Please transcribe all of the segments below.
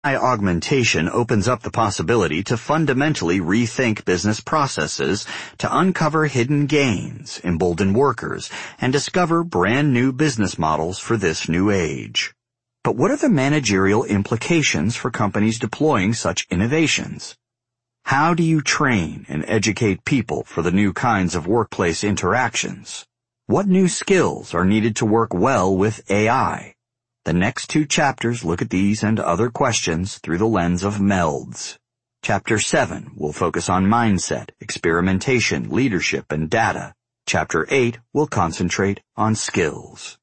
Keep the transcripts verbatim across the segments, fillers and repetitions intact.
Augmentation opens up the possibility to fundamentally rethink business processes to uncover hidden gains, embolden workers, and discover brand new business models for this new age. But what are the managerial implications for companies deploying such innovations? How do you train and educate people for the new kinds of workplace interactions? What new skills are needed to work well with A I? The next two chapters look at these and other questions through the lens of MELDS. Chapter seven will focus on mindset, experimentation, leadership, and data. Chapter eight will concentrate on skills.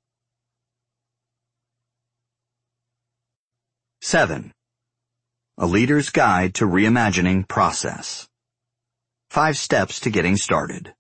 seven. A Leader's Guide to Reimagining Process. Five Steps to Getting Started.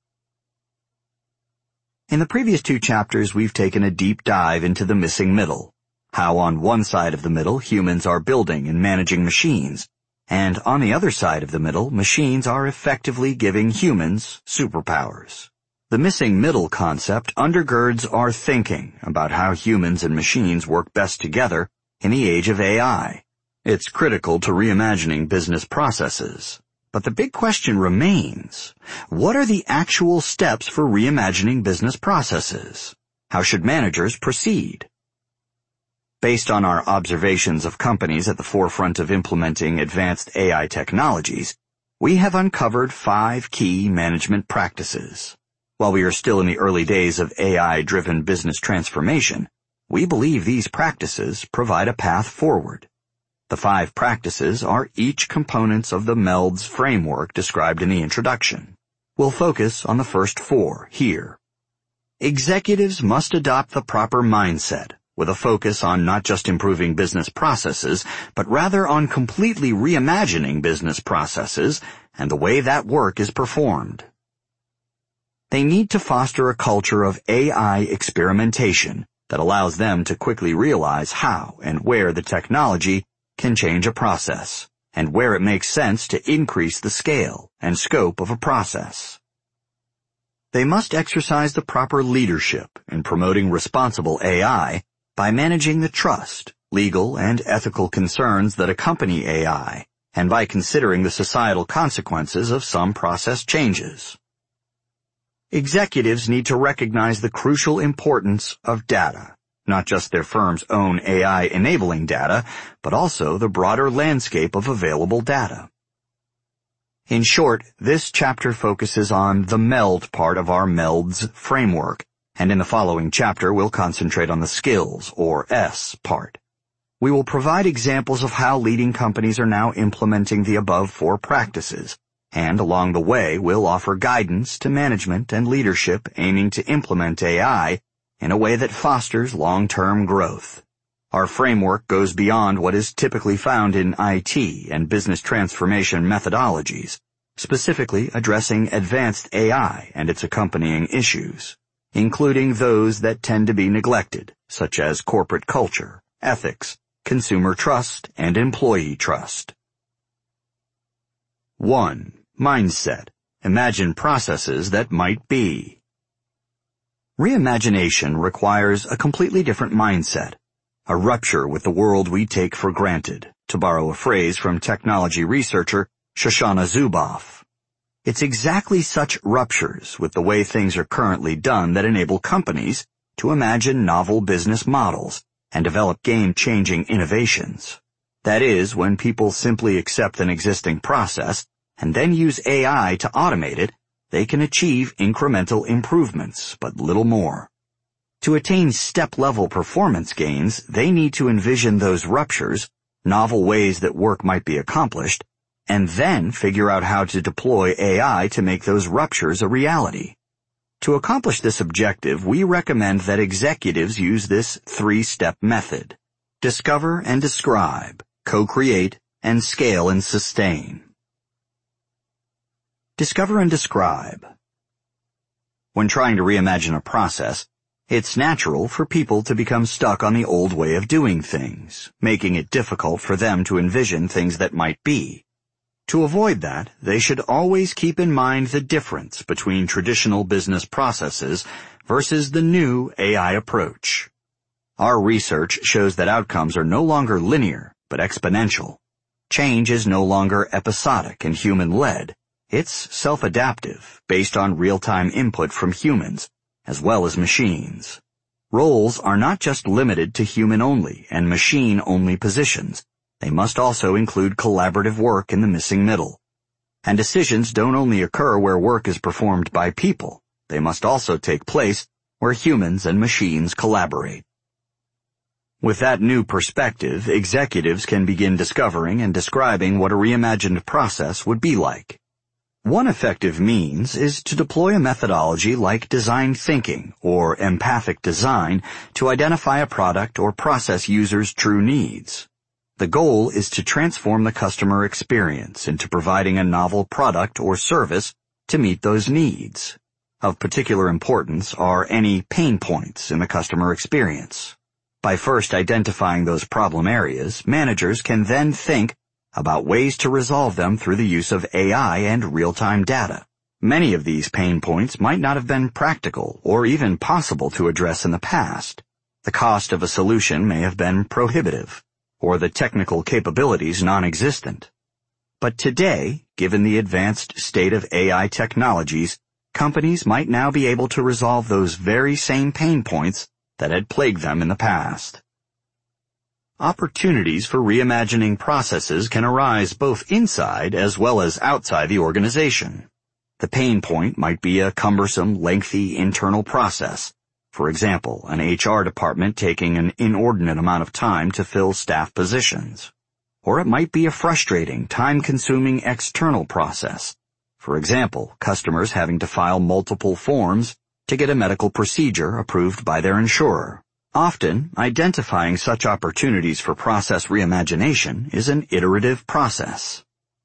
In the previous two chapters, we've taken a deep dive into the missing middle, how on one side of the middle humans are building and managing machines, and on the other side of the middle machines are effectively giving humans superpowers. The missing middle concept undergirds our thinking about how humans and machines work best together in the age of A I. It's critical to reimagining business processes. But the big question remains, what are the actual steps for reimagining business processes? How should managers proceed? Based on our observations of companies at the forefront of implementing advanced A I technologies, we have uncovered five key management practices. While we are still in the early days of A I-driven business transformation, we believe these practices provide a path forward. The five practices are each components of the MELDS framework described in the introduction. We'll focus on the first four here. Executives must adopt the proper mindset, with a focus on not just improving business processes, but rather on completely reimagining business processes and the way that work is performed. They need to foster a culture of A I experimentation that allows them to quickly realize how and where the technology can change a process, and where it makes sense to increase the scale and scope of a process. They must exercise the proper leadership in promoting responsible A I by managing the trust, legal, and ethical concerns that accompany A I, and by considering the societal consequences of some process changes. Executives need to recognize the crucial importance of data. Not just their firm's own A I-enabling data, but also the broader landscape of available data. In short, this chapter focuses on the MELD part of our MELDS framework, and in the following chapter we'll concentrate on the skills, or S, part. We will provide examples of how leading companies are now implementing the above four practices, and along the way we'll offer guidance to management and leadership aiming to implement A I in a way that fosters long-term growth. Our framework goes beyond what is typically found in I T and business transformation methodologies, specifically addressing advanced A I and its accompanying issues, including those that tend to be neglected, such as corporate culture, ethics, consumer trust, and employee trust. one. Mindset. Imagine processes that might be. Reimagination requires a completely different mindset, a rupture with the world we take for granted, to borrow a phrase from technology researcher Shoshana Zuboff. It's exactly such ruptures with the way things are currently done that enable companies to imagine novel business models and develop game-changing innovations. That is, when people simply accept an existing process and then use A I to automate it, they can achieve incremental improvements, but little more. To attain step-level performance gains, they need to envision those ruptures, novel ways that work might be accomplished, and then figure out how to deploy A I to make those ruptures a reality. To accomplish this objective, we recommend that executives use this three-step method: discover and describe, co-create, and scale and sustain. Discover and describe. When trying to reimagine a process, it's natural for people to become stuck on the old way of doing things, making it difficult for them to envision things that might be. To avoid that, they should always keep in mind the difference between traditional business processes versus the new A I approach. Our research shows that outcomes are no longer linear, but exponential. Change is no longer episodic and human-led. It's self-adaptive, based on real-time input from humans, as well as machines. Roles are not just limited to human-only and machine-only positions. They must also include collaborative work in the missing middle. And decisions don't only occur where work is performed by people. They must also take place where humans and machines collaborate. With that new perspective, executives can begin discovering and describing what a reimagined process would be like. One effective means is to deploy a methodology like design thinking or empathic design to identify a product or process users' true needs. The goal is to transform the customer experience into providing a novel product or service to meet those needs. Of particular importance are any pain points in the customer experience. By first identifying those problem areas, managers can then think about ways to resolve them through the use of A I and real-time data. Many of these pain points might not have been practical or even possible to address in the past. The cost of a solution may have been prohibitive, or the technical capabilities non-existent. But today, given the advanced state of A I technologies, companies might now be able to resolve those very same pain points that had plagued them in the past. Opportunities for reimagining processes can arise both inside as well as outside the organization. The pain point might be a cumbersome, lengthy internal process. For example, an H R department taking an inordinate amount of time to fill staff positions. Or it might be a frustrating, time-consuming external process. For example, customers having to file multiple forms to get a medical procedure approved by their insurer. Often, identifying such opportunities for process reimagination is an iterative process.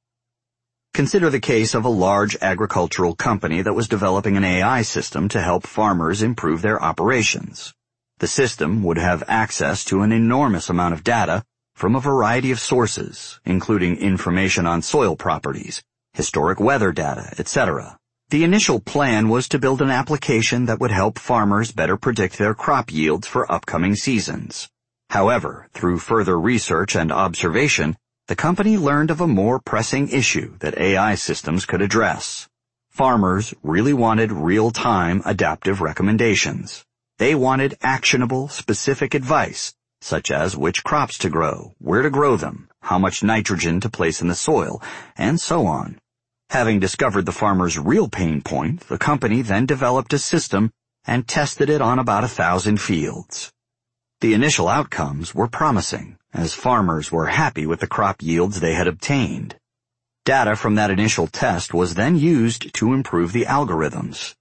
Consider the case of a large agricultural company that was developing an A I system to help farmers improve their operations. The system would have access to an enormous amount of data from a variety of sources, including information on soil properties, historic weather data, et cetera. The initial plan was to build an application that would help farmers better predict their crop yields for upcoming seasons. However, through further research and observation, the company learned of a more pressing issue that A I systems could address. Farmers really wanted real-time adaptive recommendations. They wanted actionable, specific advice, such as which crops to grow, where to grow them, how much nitrogen to place in the soil, and so on. Having discovered the farmer's real pain point, the company then developed a system and tested it on about a thousand fields. The initial outcomes were promising, as farmers were happy with the crop yields they had obtained. Data from that initial test was then used to improve the algorithms.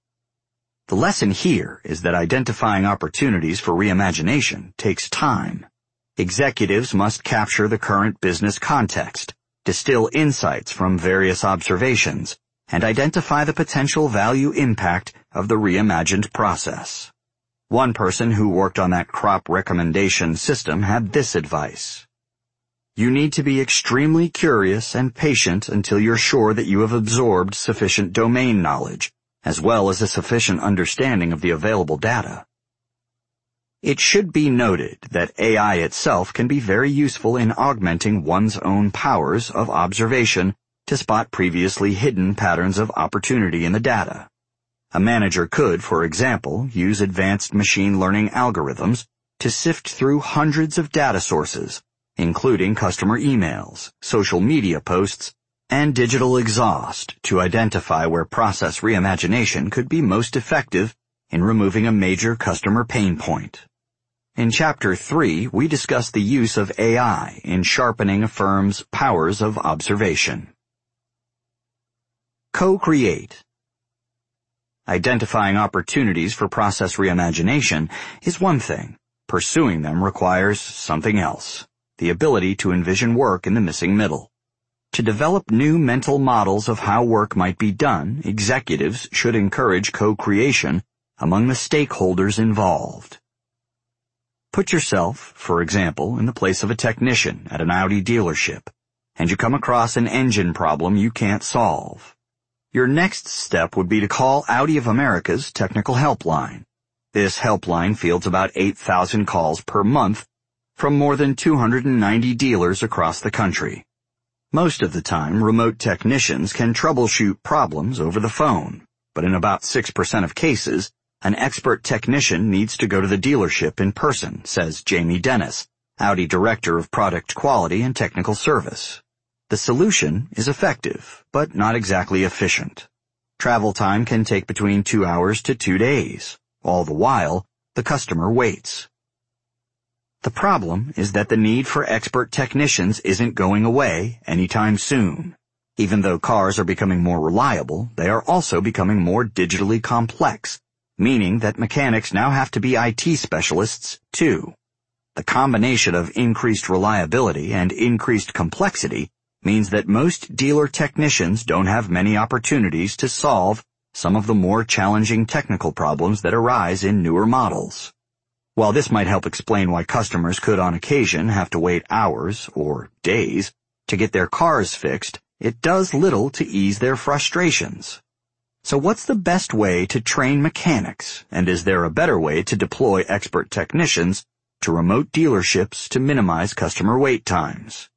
The lesson here is that identifying opportunities for reimagination takes time. Executives must capture the current business context, distill insights from various observations, and identify the potential value impact of the reimagined process. One person who worked on that crop recommendation system had this advice. You need to be extremely curious and patient until you're sure that you have absorbed sufficient domain knowledge, as well as a sufficient understanding of the available data. It should be noted that A I itself can be very useful in augmenting one's own powers of observation to spot previously hidden patterns of opportunity in the data. A manager could, for example, use advanced machine learning algorithms to sift through hundreds of data sources, including customer emails, social media posts, and digital exhaust, to identify where process reimagination could be most effective in removing a major customer pain point. In Chapter three, we discuss the use of A I in sharpening a firm's powers of observation. Co-create. Identifying opportunities for process reimagination is one thing. Pursuing them requires something else, the ability to envision work in the missing middle. To develop new mental models of how work might be done, executives should encourage co-creation among the stakeholders involved. Put yourself, for example, in the place of a technician at an Audi dealership, and you come across an engine problem you can't solve. Your next step would be to call Audi of America's technical helpline. This helpline fields about eight thousand calls per month, from more than two hundred ninety dealers across the country. Most of the time, remote technicians can troubleshoot problems over the phone, but in about six percent of cases, an expert technician needs to go to the dealership in person, says Jamie Dennis, Audi Director of Product Quality and Technical Service. The solution is effective, but not exactly efficient. Travel time can take between two hours to two days. All the while, the customer waits. The problem is that the need for expert technicians isn't going away anytime soon. Even though cars are becoming more reliable, they are also becoming more digitally complex, meaning that mechanics now have to be I T specialists too. The combination of increased reliability and increased complexity means that most dealer technicians don't have many opportunities to solve some of the more challenging technical problems that arise in newer models. While this might help explain why customers could on occasion have to wait hours or days to get their cars fixed, it does little to ease their frustrations. So what's the best way to train mechanics, and is there a better way to deploy expert technicians to remote dealerships to minimize customer wait times?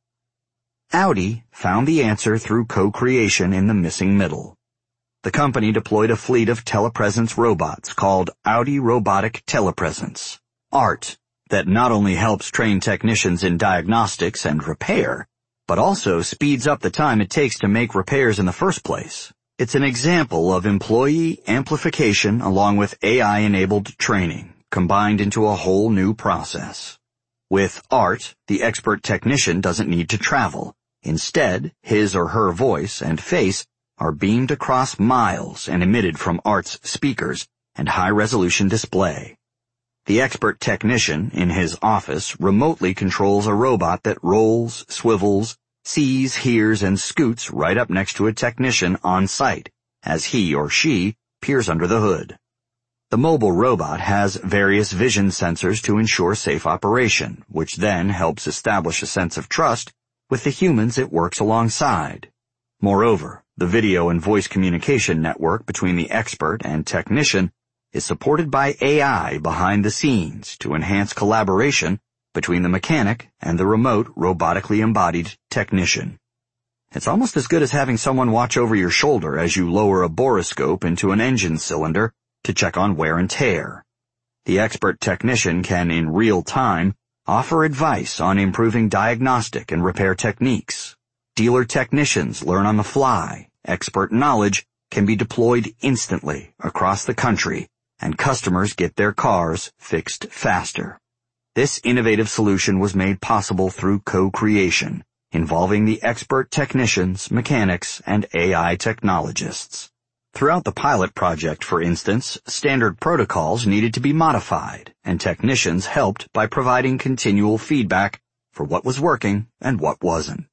Audi found the answer through co-creation in the missing middle. The company deployed a fleet of telepresence robots called Audi Robotic Telepresence, A R T, that not only helps train technicians in diagnostics and repair, but also speeds up the time it takes to make repairs in the first place. It's an example of employee amplification along with A I-enabled training, combined into a whole new process. With A R T, the expert technician doesn't need to travel. Instead, his or her voice and face are beamed across miles and emitted from A R T's speakers and high-resolution display. The expert technician, in his office, remotely controls a robot that rolls, swivels, sees, hears, and scoots right up next to a technician on site, as he or she peers under the hood. The mobile robot has various vision sensors to ensure safe operation, which then helps establish a sense of trust with the humans it works alongside. Moreover, the video and voice communication network between the expert and technician is supported by A I behind the scenes to enhance collaboration between the mechanic and the remote robotically embodied technician. It's almost as good as having someone watch over your shoulder as you lower a borescope into an engine cylinder to check on wear and tear. The expert technician can, in real time, offer advice on improving diagnostic and repair techniques. Dealer technicians learn on the fly. Expert knowledge can be deployed instantly across the country, and customers get their cars fixed faster. This innovative solution was made possible through co-creation, involving the expert technicians, mechanics, and A I technologists. Throughout the pilot project, for instance, standard protocols needed to be modified, and technicians helped by providing continual feedback for what was working and what wasn't.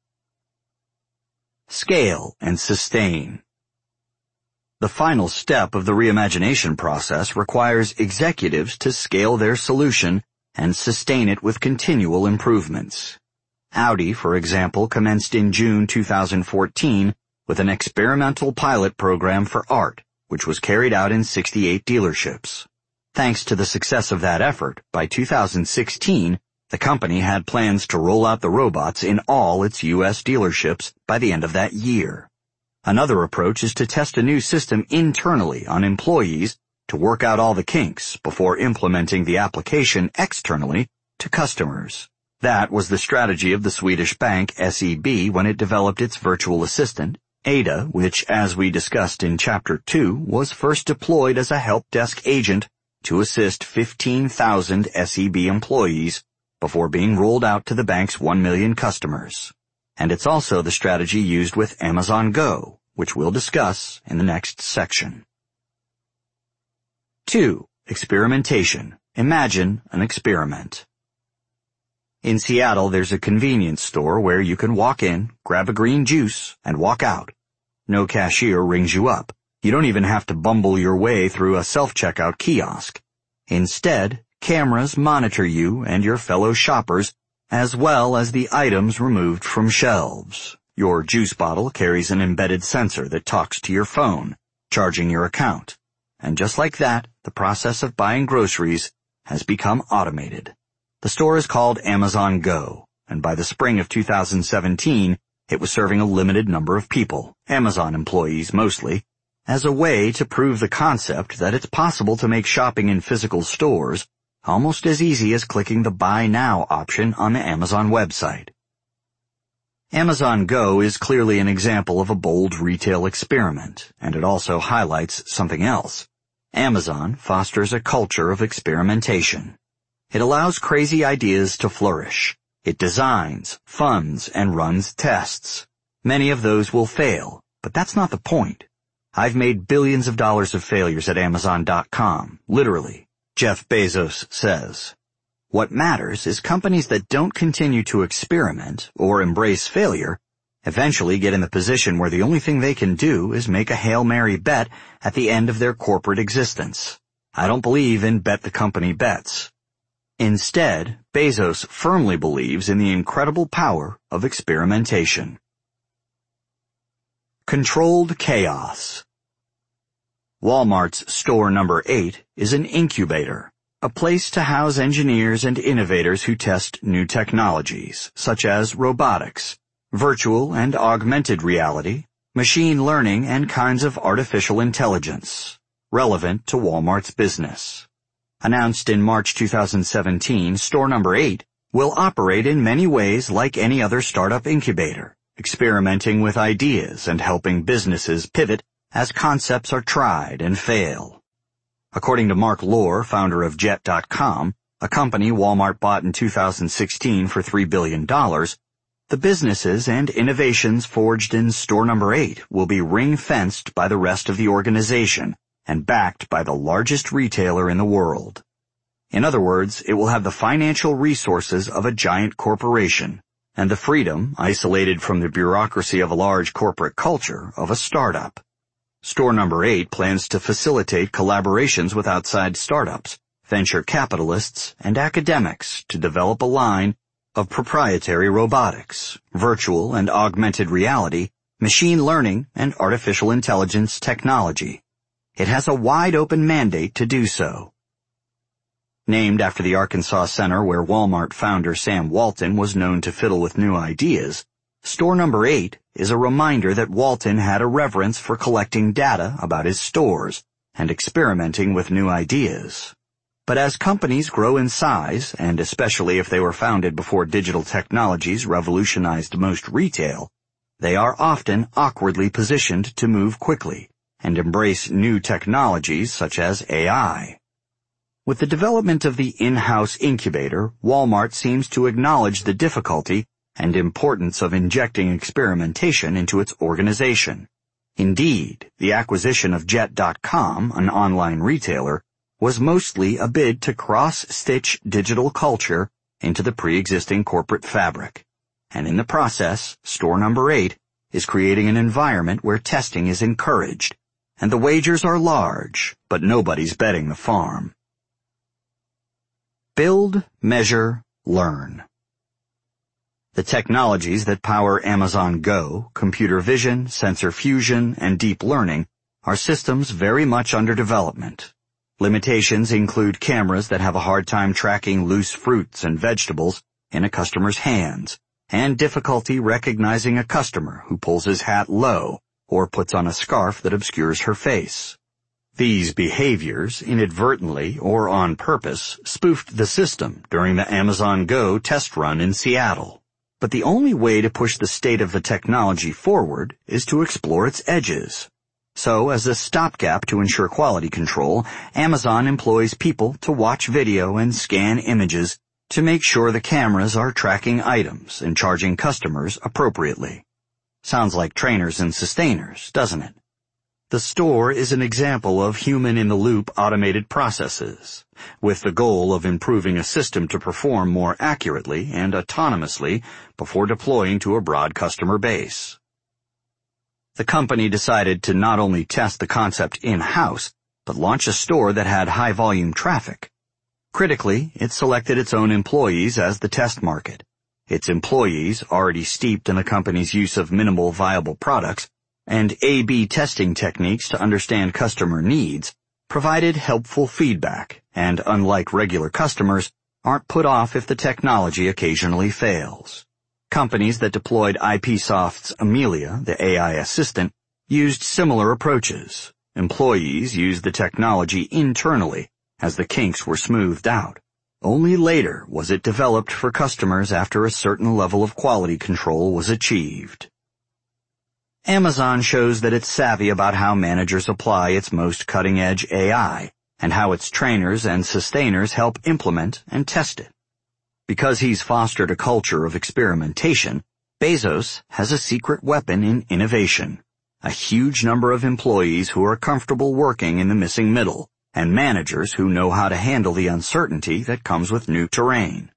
Scale and sustain. The final step of the reimagination process requires executives to scale their solution and sustain it with continual improvements. Audi, for example, commenced in June two thousand fourteen with an experimental pilot program for A R T, which was carried out in sixty-eight dealerships. Thanks to the success of that effort, by two thousand sixteen, the company had plans to roll out the robots in all its U S dealerships by the end of that year. Another approach is to test a new system internally on employees to work out all the kinks before implementing the application externally to customers. That was the strategy of the Swedish bank S E B when it developed its virtual assistant, Ada, which, as we discussed in Chapter two, was first deployed as a help desk agent to assist fifteen thousand S E B employees before being rolled out to the bank's one million customers. And it's also the strategy used with Amazon Go, which we'll discuss in the next section. Two. Experimentation. Imagine an experiment. In Seattle, there's a convenience store where you can walk in, grab a green juice, and walk out. No cashier rings you up. You don't even have to bumble your way through a self-checkout kiosk. Instead, cameras monitor you and your fellow shoppers, as well as the items removed from shelves. Your juice bottle carries an embedded sensor that talks to your phone, charging your account. And just like that, the process of buying groceries has become automated. The The store is called Amazon Go, and by the spring of two thousand seventeen, it was serving a limited number of people, Amazon employees mostly, as a way to prove the concept that it's possible to make shopping in physical stores almost as easy as clicking the Buy Now option on the Amazon website. Amazon Go is clearly an example of a bold retail experiment, and it also highlights something else. Amazon fosters a culture of experimentation. It allows crazy ideas to flourish. It designs, funds, and runs tests. Many of those will fail, but that's not the point. I've made billions of dollars of failures at Amazon dot com, literally, Jeff Bezos says. What matters is companies that don't continue to experiment or embrace failure eventually get in the position where the only thing they can do is make a Hail Mary bet at the end of their corporate existence. I don't believe in bet the company bets. Instead, Bezos firmly believes in the incredible power of experimentation. Controlled chaos. Walmart's store number eight is an incubator, a place to house engineers and innovators who test new technologies, such as robotics, virtual and augmented reality, machine learning, and kinds of artificial intelligence, relevant to Walmart's business. Announced in March two thousand seventeen, store number eight will operate in many ways like any other startup incubator, experimenting with ideas and helping businesses pivot as concepts are tried and fail. According to Mark Lohr, founder of Jet dot com, a company Walmart bought in two thousand sixteen for three billion dollars, the businesses and innovations forged in store number eight will be ring-fenced by the rest of the organization and backed by the largest retailer in the world. In other words, it will have the financial resources of a giant corporation and the freedom, isolated from the bureaucracy of a large corporate culture, of a startup. Store number eight plans to facilitate collaborations with outside startups, venture capitalists, and academics to develop a line of proprietary robotics, virtual and augmented reality, machine learning, and artificial intelligence technology. It has a wide-open mandate to do so. Named after the Arkansas Center where Walmart founder Sam Walton was known to fiddle with new ideas, store number eight is a reminder that Walton had a reverence for collecting data about his stores and experimenting with new ideas. But as companies grow in size, and especially if they were founded before digital technologies revolutionized most retail, they are often awkwardly positioned to move quickly and embrace new technologies such as A I. With the development of the in-house incubator, Walmart seems to acknowledge the difficulty and importance of injecting experimentation into its organization. Indeed, the acquisition of Jet dot com, an online retailer, was mostly a bid to cross-stitch digital culture into the pre-existing corporate fabric. And in the process, store number eight is creating an environment where testing is encouraged, and the wagers are large, but nobody's betting the farm. Build, measure, learn. The technologies that power Amazon Go, computer vision, sensor fusion, and deep learning are systems very much under development. Limitations include cameras that have a hard time tracking loose fruits and vegetables in a customer's hands, and difficulty recognizing a customer who pulls his hat low or puts on a scarf that obscures her face. These behaviors, inadvertently or on purpose, spoofed the system during the Amazon Go test run in Seattle. But the only way to push the state of the technology forward is to explore its edges. So, as a stopgap to ensure quality control, Amazon employs people to watch video and scan images to make sure the cameras are tracking items and charging customers appropriately. Sounds like trainers and sustainers, doesn't it? The store is an example of human-in-the-loop automated processes, with the goal of improving a system to perform more accurately and autonomously before deploying to a broad customer base. The company decided to not only test the concept in-house, but launch a store that had high-volume traffic. Critically, it selected its own employees as the test market. Its employees, already steeped in the company's use of minimal viable products and A B testing techniques to understand customer needs, provided helpful feedback and, unlike regular customers, aren't put off if the technology occasionally fails. Companies that deployed IPsoft's Amelia, the A I assistant, used similar approaches. Employees used the technology internally as the kinks were smoothed out. Only later was it developed for customers after a certain level of quality control was achieved. Amazon shows that it's savvy about how managers apply its most cutting-edge A I and how its trainers and sustainers help implement and test it. Because he's fostered a culture of experimentation, Bezos has a secret weapon in innovation, a huge number of employees who are comfortable working in the missing middle, and managers who know how to handle the uncertainty that comes with new terrain.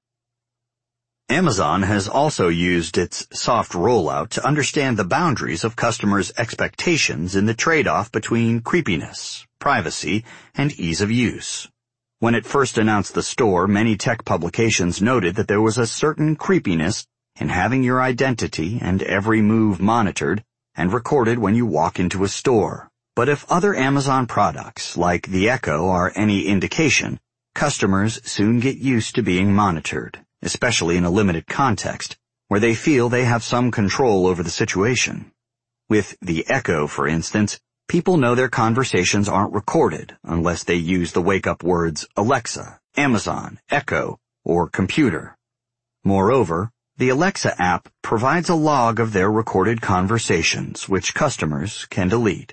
Amazon has also used its soft rollout to understand the boundaries of customers' expectations in the trade-off between creepiness, privacy, and ease of use. When it first announced the store, many tech publications noted that there was a certain creepiness in having your identity and every move monitored and recorded when you walk into a store. But if other Amazon products, like the Echo, are any indication, customers soon get used to being monitored, especially in a limited context, where they feel they have some control over the situation. With the Echo, for instance, people know their conversations aren't recorded unless they use the wake-up words Alexa, Amazon, Echo, or computer. Moreover, the Alexa app provides a log of their recorded conversations, which customers can delete.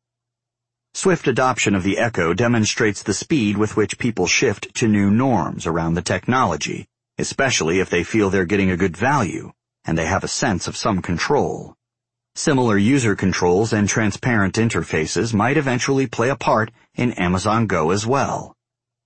Swift adoption of the Echo demonstrates the speed with which people shift to new norms around the technology, especially if they feel they're getting a good value and they have a sense of some control. Similar user controls and transparent interfaces might eventually play a part in Amazon Go as well.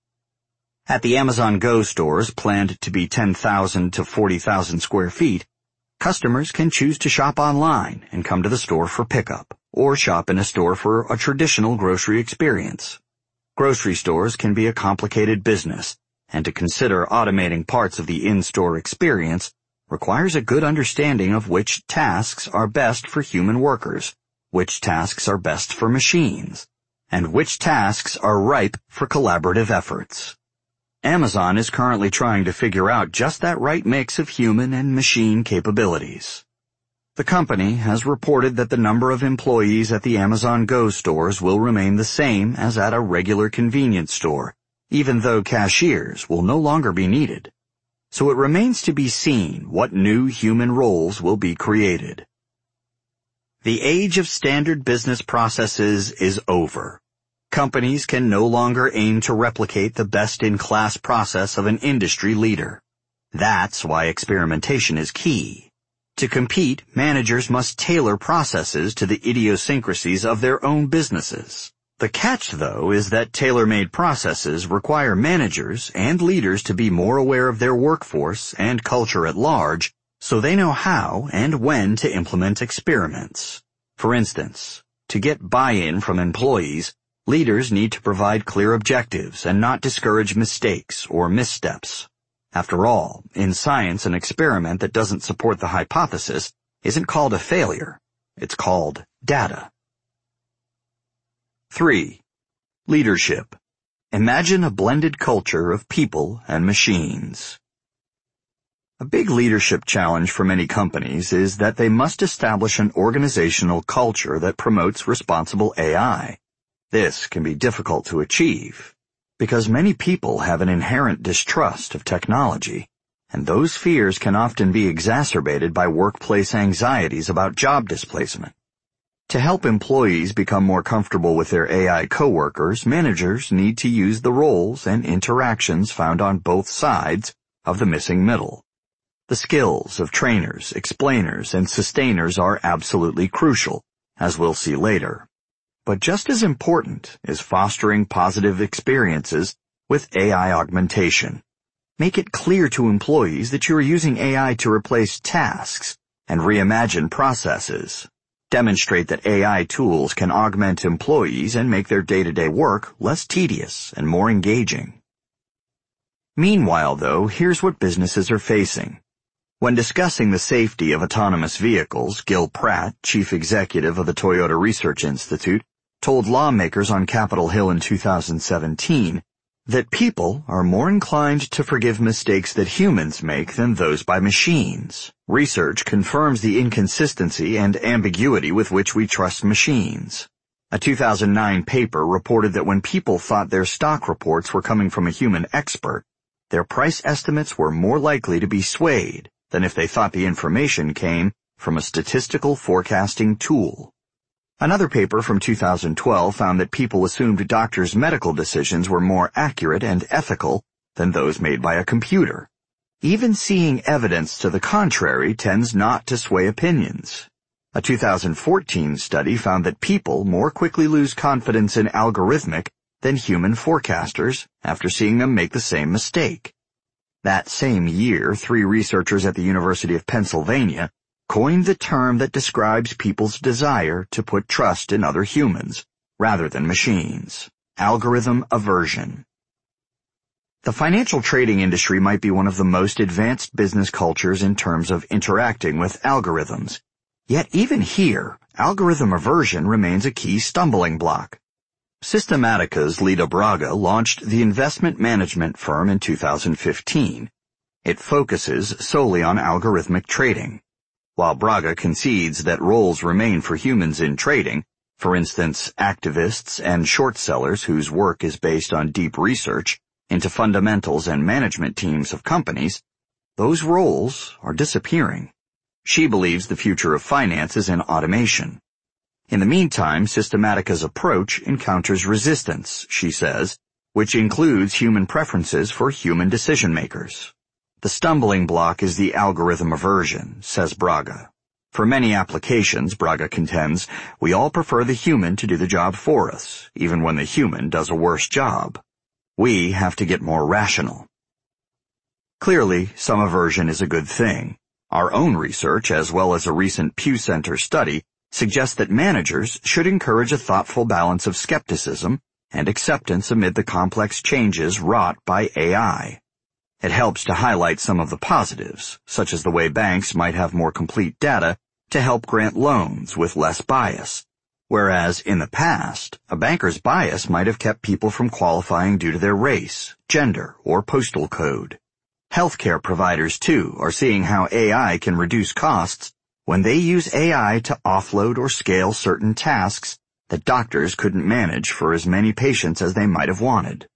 At the Amazon Go stores, planned to be ten thousand to forty thousand square feet, customers can choose to shop online and come to the store for pickup, or shop in a store for a traditional grocery experience. Grocery stores can be a complicated business, and to consider automating parts of the in-store experience requires a good understanding of which tasks are best for human workers, which tasks are best for machines, and which tasks are ripe for collaborative efforts. Amazon is currently trying to figure out just that right mix of human and machine capabilities. The company has reported that the number of employees at the Amazon Go stores will remain the same as at a regular convenience store, even though cashiers will no longer be needed. So it remains to be seen what new human roles will be created. The age of standard business processes is over. Companies can no longer aim to replicate the best-in-class process of an industry leader. That's why experimentation is key. To compete, managers must tailor processes to the idiosyncrasies of their own businesses. The catch, though, is that tailor-made processes require managers and leaders to be more aware of their workforce and culture at large, so they know how and when to implement experiments. For instance, to get buy-in from employees, leaders need to provide clear objectives and not discourage mistakes or missteps. After all, in science, an experiment that doesn't support the hypothesis isn't called a failure. It's called data. Three. Leadership. Imagine a blended culture of people and machines. A big leadership challenge for many companies is that they must establish an organizational culture that promotes responsible A I. This can be difficult to achieve, because many people have an inherent distrust of technology, and those fears can often be exacerbated by workplace anxieties about job displacement. To help employees become more comfortable with their A I coworkers, managers need to use the roles and interactions found on both sides of the missing middle. The skills of trainers, explainers, and sustainers are absolutely crucial, as we'll see later. But just as important is fostering positive experiences with A I augmentation. Make it clear to employees that you are using A I to replace tasks and reimagine processes. Demonstrate that A I tools can augment employees and make their day-to-day work less tedious and more engaging. Meanwhile, though, here's what businesses are facing. When discussing the safety of autonomous vehicles, Gil Pratt, chief executive of the Toyota Research Institute, told lawmakers on Capitol Hill in two thousand seventeen that people are more inclined to forgive mistakes that humans make than those by machines. Research confirms the inconsistency and ambiguity with which we trust machines. A two thousand nine paper reported that when people thought their stock reports were coming from a human expert, their price estimates were more likely to be swayed than if they thought the information came from a statistical forecasting tool. Another paper from two thousand twelve found that people assumed doctors' medical decisions were more accurate and ethical than those made by a computer. Even seeing evidence to the contrary tends not to sway opinions. A two thousand fourteen study found that people more quickly lose confidence in algorithmic than human forecasters after seeing them make the same mistake. That same year, three researchers at the University of Pennsylvania coined the term that describes people's desire to put trust in other humans rather than machines: algorithm aversion. The financial trading industry might be one of the most advanced business cultures in terms of interacting with algorithms. Yet even here, algorithm aversion remains a key stumbling block. Systematica's Lida Braga launched the investment management firm in two thousand fifteen. It focuses solely on algorithmic trading. While Braga concedes that roles remain for humans in trading, for instance, activists and short sellers whose work is based on deep research into fundamentals and management teams of companies, those roles are disappearing. She believes the future of finance is in automation. In the meantime, Systematica's approach encounters resistance, she says, which includes human preferences for human decision-makers. The stumbling block is the algorithm aversion, says Braga. For many applications, Braga contends, we all prefer the human to do the job for us, even when the human does a worse job. We have to get more rational. Clearly, some aversion is a good thing. Our own research, as well as a recent Pew Center study, suggests that managers should encourage a thoughtful balance of skepticism and acceptance amid the complex changes wrought by A I. It helps to highlight some of the positives, such as the way banks might have more complete data to help grant loans with less bias, whereas in the past, a banker's bias might have kept people from qualifying due to their race, gender, or postal code. Healthcare providers, too, are seeing how A I can reduce costs when they use A I to offload or scale certain tasks that doctors couldn't manage for as many patients as they might have wanted.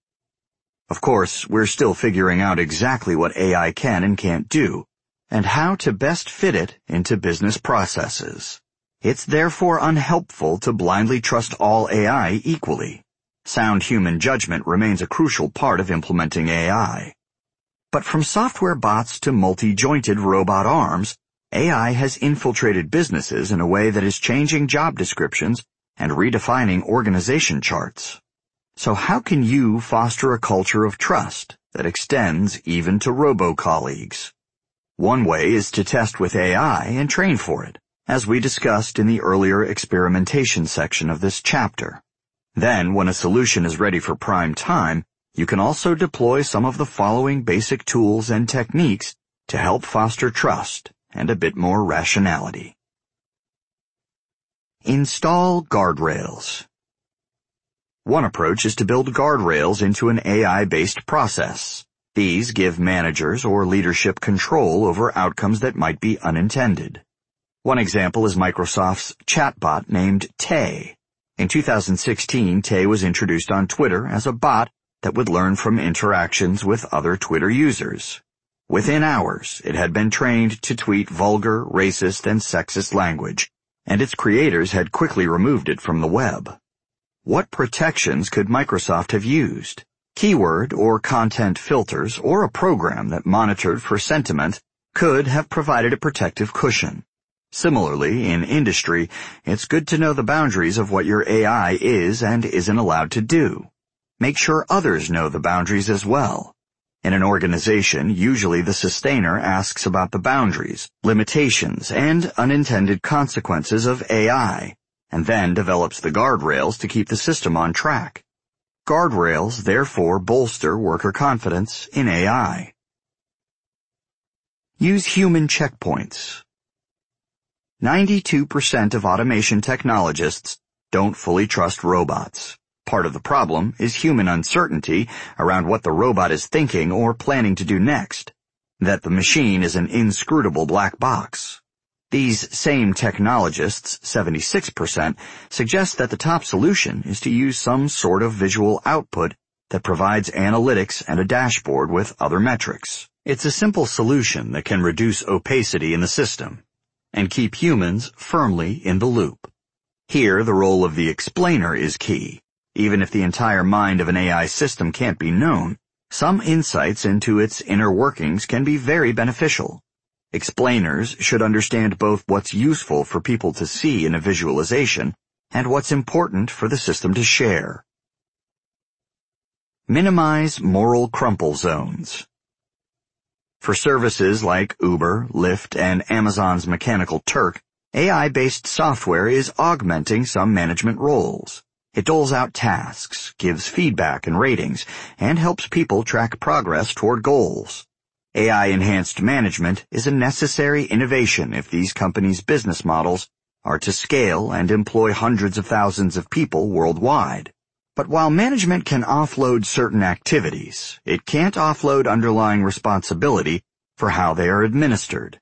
Of course, we're still figuring out exactly what A I can and can't do, and how to best fit it into business processes. It's therefore unhelpful to blindly trust all A I equally. Sound human judgment remains a crucial part of implementing A I. But from software bots to multi-jointed robot arms, A I has infiltrated businesses in a way that is changing job descriptions and redefining organization charts. So how can you foster a culture of trust that extends even to robo-colleagues? One way is to test with A I and train for it, as we discussed in the earlier experimentation section of this chapter. Then, when a solution is ready for prime time, you can also deploy some of the following basic tools and techniques to help foster trust and a bit more rationality. Install guardrails. One approach is to build guardrails into an A I-based process. These give managers or leadership control over outcomes that might be unintended. One example is Microsoft's chatbot named Tay. In two thousand sixteen, Tay was introduced on Twitter as a bot that would learn from interactions with other Twitter users. Within hours, it had been trained to tweet vulgar, racist, and sexist language, and its creators had quickly removed it from the web. What protections could Microsoft have used? Keyword or content filters or a program that monitored for sentiment could have provided a protective cushion. Similarly, in industry, it's good to know the boundaries of what your A I is and isn't allowed to do. Make sure others know the boundaries as well. In an organization, usually the sustainer asks about the boundaries, limitations, and unintended consequences of A I, and then develops the guardrails to keep the system on track. Guardrails therefore bolster worker confidence in A I. Use human checkpoints. ninety-two percent of automation technologists don't fully trust robots. Part of the problem is human uncertainty around what the robot is thinking or planning to do next, that the machine is an inscrutable black box. These same technologists, seventy-six percent, suggest that the top solution is to use some sort of visual output that provides analytics and a dashboard with other metrics. It's a simple solution that can reduce opacity in the system and keep humans firmly in the loop. Here, the role of the explainer is key. Even if the entire mind of an A I system can't be known, some insights into its inner workings can be very beneficial. Explainers should understand both what's useful for people to see in a visualization and what's important for the system to share. Minimize moral crumple zones. For services like Uber, Lyft, and Amazon's Mechanical Turk, A I-based software is augmenting some management roles. It doles out tasks, gives feedback and ratings, and helps people track progress toward goals. A I-enhanced management is a necessary innovation if these companies' business models are to scale and employ hundreds of thousands of people worldwide. But while management can offload certain activities, it can't offload underlying responsibility for how they are administered.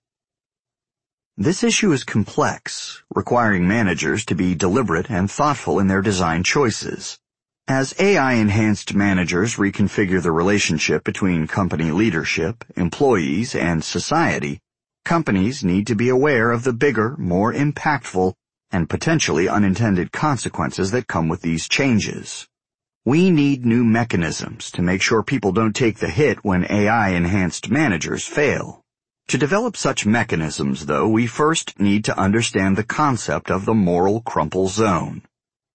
This issue is complex, requiring managers to be deliberate and thoughtful in their design choices. As A I-enhanced managers reconfigure the relationship between company leadership, employees, and society, companies need to be aware of the bigger, more impactful, and potentially unintended consequences that come with these changes. We need new mechanisms to make sure people don't take the hit when A I-enhanced managers fail. To develop such mechanisms, though, we first need to understand the concept of the moral crumple zone.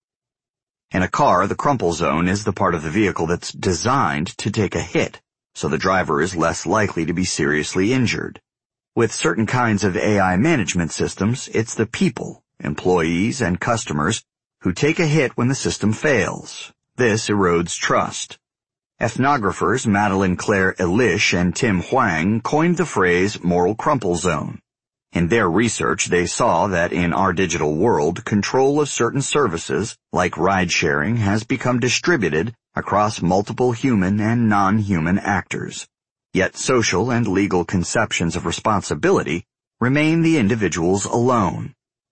In a car, the crumple zone is the part of the vehicle that's designed to take a hit, so the driver is less likely to be seriously injured. With certain kinds of A I management systems, it's the people, employees, and customers who take a hit when the system fails. This erodes trust. Ethnographers Madeline Claire Elish and Tim Huang coined the phrase moral crumple zone. In their research, they saw that in our digital world, control of certain services, like ride-sharing, has become distributed across multiple human and non-human actors. Yet social and legal conceptions of responsibility remain the individual's alone.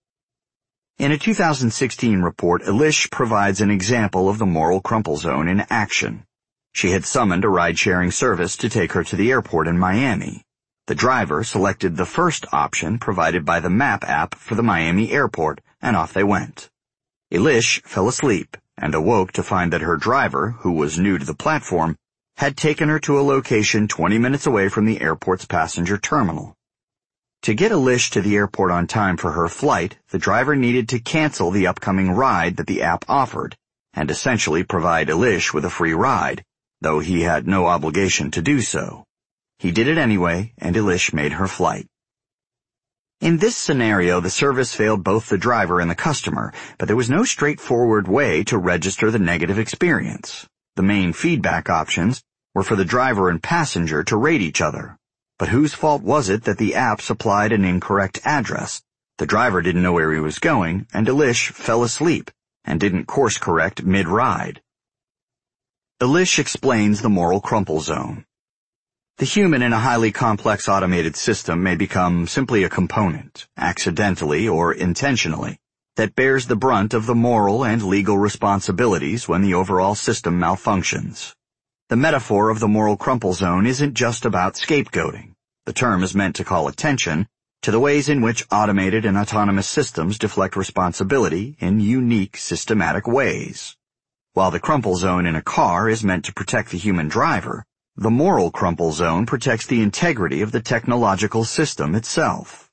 In a two thousand sixteen report, Elish provides an example of the moral crumple zone in action. She had summoned a ride-sharing service to take her to the airport in Miami. The driver selected the first option provided by the map app for the Miami airport, and off they went. Elish fell asleep and awoke to find that her driver, who was new to the platform, had taken her to a location twenty minutes away from the airport's passenger terminal. To get Elish to the airport on time for her flight, the driver needed to cancel the upcoming ride that the app offered, and essentially provide Elish with a free ride, though he had no obligation to do so. He did it anyway, and Elish made her flight. In this scenario, the service failed both the driver and the customer, but there was no straightforward way to register the negative experience. The main feedback options were for the driver and passenger to rate each other. But whose fault was it that the app supplied an incorrect address? The driver didn't know where he was going, and Elish fell asleep and didn't course correct mid-ride. Elish explains the moral crumple zone. The human in a highly complex automated system may become simply a component, accidentally or intentionally, that bears the brunt of the moral and legal responsibilities when the overall system malfunctions. The metaphor of the moral crumple zone isn't just about scapegoating. The term is meant to call attention to the ways in which automated and autonomous systems deflect responsibility in unique, systematic ways. While the crumple zone in a car is meant to protect the human driver, the moral crumple zone protects the integrity of the technological system itself.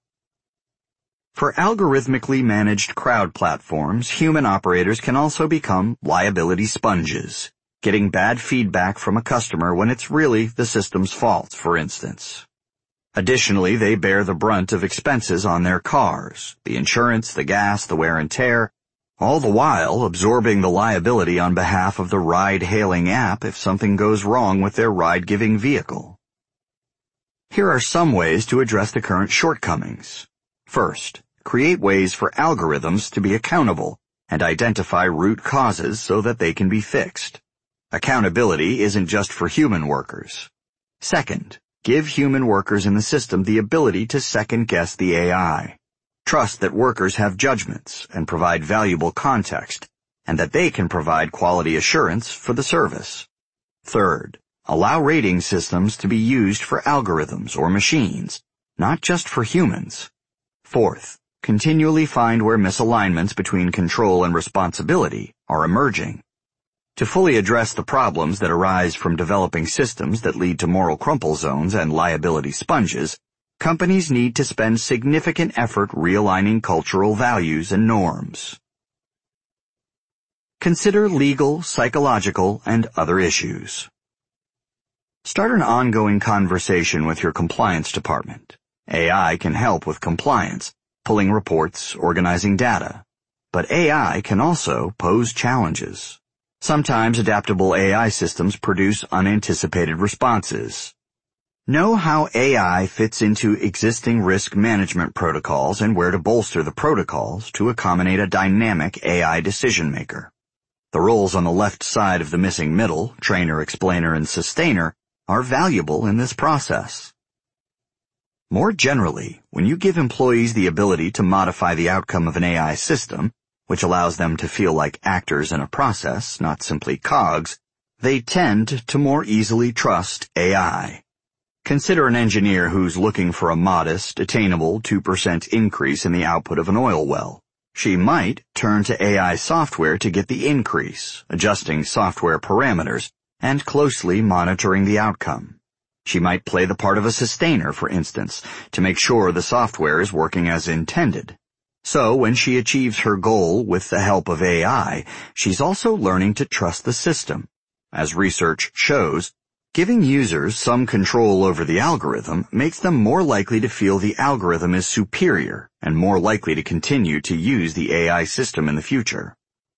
For algorithmically managed crowd platforms, human operators can also become liability sponges, getting bad feedback from a customer when it's really the system's fault, for instance. Additionally, they bear the brunt of expenses on their cars, the insurance, the gas, the wear and tear, all the while absorbing the liability on behalf of the ride-hailing app if something goes wrong with their ride-giving vehicle. Here are some ways to address the current shortcomings. First, create ways for algorithms to be accountable and identify root causes so that they can be fixed. Accountability isn't just for human workers. Second, give human workers in the system the ability to second-guess the A I. Trust that workers have judgments and provide valuable context, and that they can provide quality assurance for the service. Third, allow rating systems to be used for algorithms or machines, not just for humans. Fourth, continually find where misalignments between control and responsibility are emerging. To fully address the problems that arise from developing systems that lead to moral crumple zones and liability sponges, companies need to spend significant effort realigning cultural values and norms. Consider legal, psychological, and other issues. Start an ongoing conversation with your compliance department. A I can help with compliance, pulling reports, organizing data. But A I can also pose challenges. Sometimes adaptable A I systems produce unanticipated responses. Know how A I fits into existing risk management protocols and where to bolster the protocols to accommodate a dynamic A I decision maker. The roles on the left side of the missing middle, trainer, explainer, and sustainer, are valuable in this process. More generally, when you give employees the ability to modify the outcome of an A I system, which allows them to feel like actors in a process, not simply cogs, they tend to more easily trust A I. Consider an engineer who's looking for a modest, attainable two percent increase in the output of an oil well. She might turn to A I software to get the increase, adjusting software parameters, and closely monitoring the outcome. She might play the part of a sustainer, for instance, to make sure the software is working as intended. So when she achieves her goal with the help of A I, she's also learning to trust the system. As research shows, giving users some control over the algorithm makes them more likely to feel the algorithm is superior and more likely to continue to use the A I system in the future.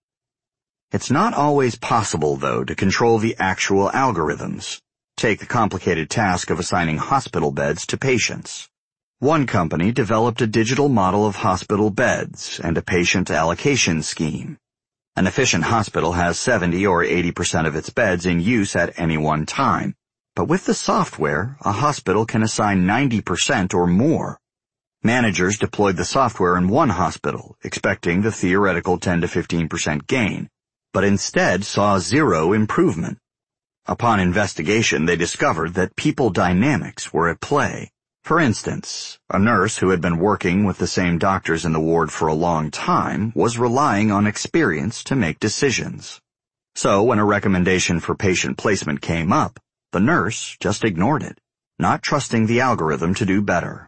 It's not always possible, though, to control the actual algorithms. Take the complicated task of assigning hospital beds to patients. One company developed a digital model of hospital beds and a patient allocation scheme. An efficient hospital has seventy or eighty percent of its beds in use at any one time, but with the software, a hospital can assign ninety percent or more. Managers deployed the software in one hospital, expecting the theoretical ten to fifteen percent gain, but instead saw zero improvement. Upon investigation, they discovered that people dynamics were at play. For instance, a nurse who had been working with the same doctors in the ward for a long time was relying on experience to make decisions. So when a recommendation for patient placement came up, the nurse just ignored it, not trusting the algorithm to do better.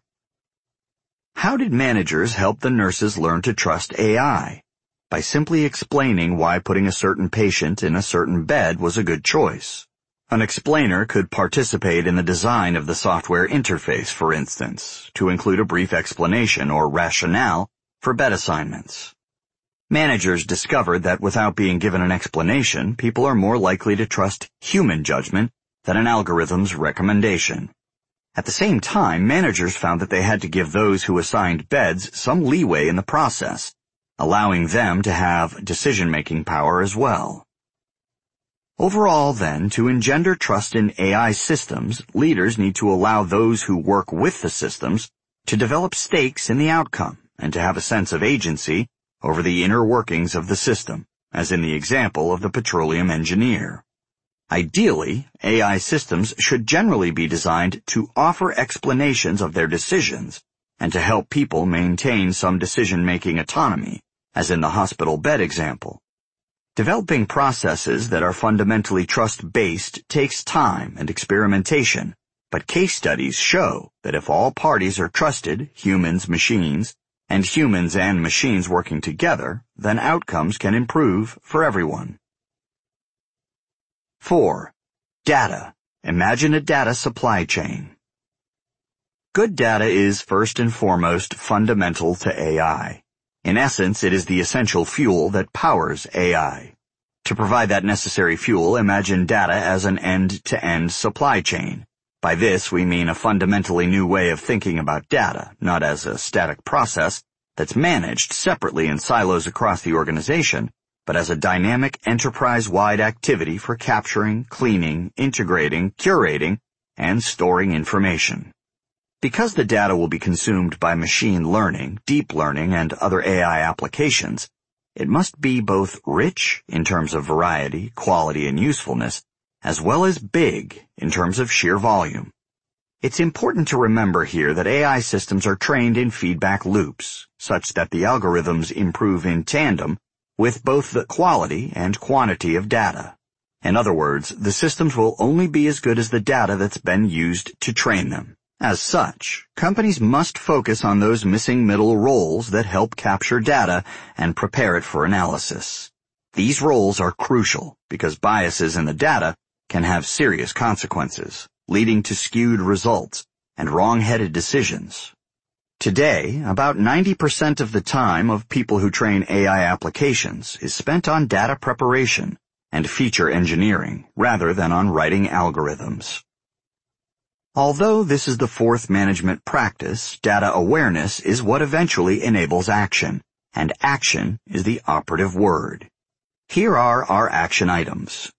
How did managers help the nurses learn to trust A I? By simply explaining why putting a certain patient in a certain bed was a good choice. An explainer could participate in the design of the software interface, for instance, to include a brief explanation or rationale for bed assignments. Managers discovered that without being given an explanation, people are more likely to trust human judgment than an algorithm's recommendation. At the same time, managers found that they had to give those who assigned beds some leeway in the process, allowing them to have decision-making power as well. Overall, then, to engender trust in A I systems, leaders need to allow those who work with the systems to develop stakes in the outcome and to have a sense of agency over the inner workings of the system, as in the example of the petroleum engineer. Ideally, A I systems should generally be designed to offer explanations of their decisions and to help people maintain some decision-making autonomy, as in the hospital bed example. Developing processes that are fundamentally trust-based takes time and experimentation, but case studies show that if all parties are trusted, humans, machines, and humans and machines working together, then outcomes can improve for everyone. Four. Data. Imagine a data supply chain. Good data is first and foremost fundamental to A I. In essence, it is the essential fuel that powers A I. To provide that necessary fuel, imagine data as an end-to-end supply chain. By this, we mean a fundamentally new way of thinking about data, not as a static process, that's managed separately in silos across the organization, but as a dynamic enterprise-wide activity for capturing, cleaning, integrating, curating, and storing information. Because the data will be consumed by machine learning, deep learning, and other A I applications, it must be both rich in terms of variety, quality, and usefulness, as well as big in terms of sheer volume. It's important to remember here that A I systems are trained in feedback loops, such that the algorithms improve in tandem with both the quality and quantity of data. In other words, the systems will only be as good as the data that's been used to train them. As such, companies must focus on those missing middle roles that help capture data and prepare it for analysis. These roles are crucial because biases in the data can have serious consequences, leading to skewed results and wrong-headed decisions. Today, about ninety percent of the time of people who train A I applications is spent on data preparation and feature engineering rather than on writing algorithms. Although this is the fourth management practice, data awareness is what eventually enables action, and action is the operative word. Here are our action items.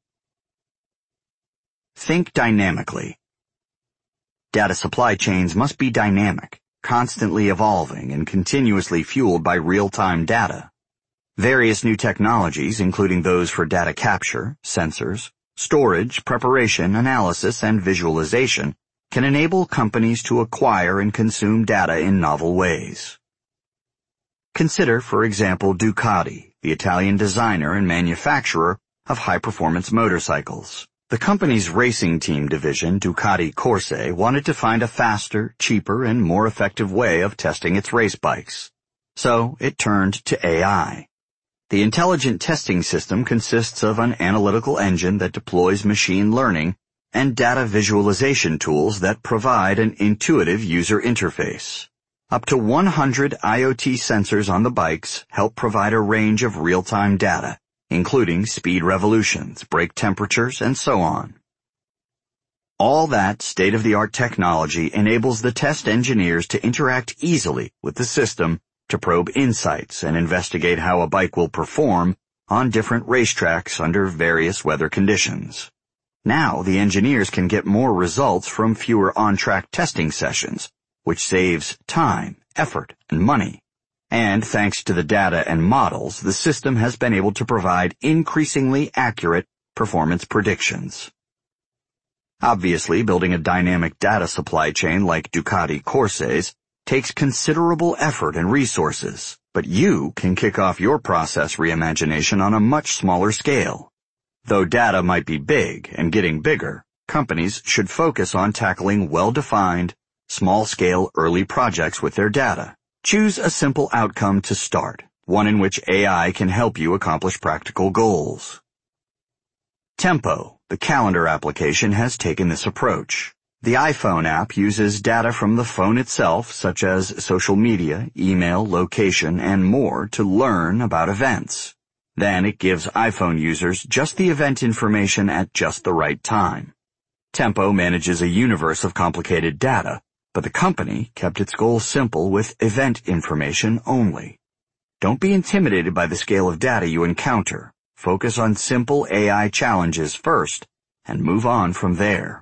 Think dynamically. Data supply chains must be dynamic, constantly evolving and continuously fueled by real-time data. Various new technologies, including those for data capture, sensors, storage, preparation, analysis, and visualization, can enable companies to acquire and consume data in novel ways. Consider, for example, Ducati, the Italian designer and manufacturer of high-performance motorcycles. The company's racing team division, Ducati Corse, wanted to find a faster, cheaper, and more effective way of testing its race bikes. So it turned to A I. The intelligent testing system consists of an analytical engine that deploys machine learning and data visualization tools that provide an intuitive user interface. Up to one hundred I O T sensors on the bikes help provide a range of real-time data, including speed revolutions, brake temperatures, and so on. All that state-of-the-art technology enables the test engineers to interact easily with the system to probe insights and investigate how a bike will perform on different racetracks under various weather conditions. Now the engineers can get more results from fewer on-track testing sessions, which saves time, effort, and money. And thanks to the data and models, the system has been able to provide increasingly accurate performance predictions. Obviously, building a dynamic data supply chain like Ducati Corse's takes considerable effort and resources, but you can kick off your process reimagination on a much smaller scale. Though data might be big and getting bigger, companies should focus on tackling well-defined, small-scale early projects with their data. Choose a simple outcome to start, one in which A I can help you accomplish practical goals. Tempo, the calendar application, has taken this approach. The iPhone app uses data from the phone itself, such as social media, email, location, and more, to learn about events. Then it gives iPhone users just the event information at just the right time. Tempo manages a universe of complicated data, but the company kept its goal simple with event information only. Don't be intimidated by the scale of data you encounter. Focus on simple A I challenges first, and move on from there.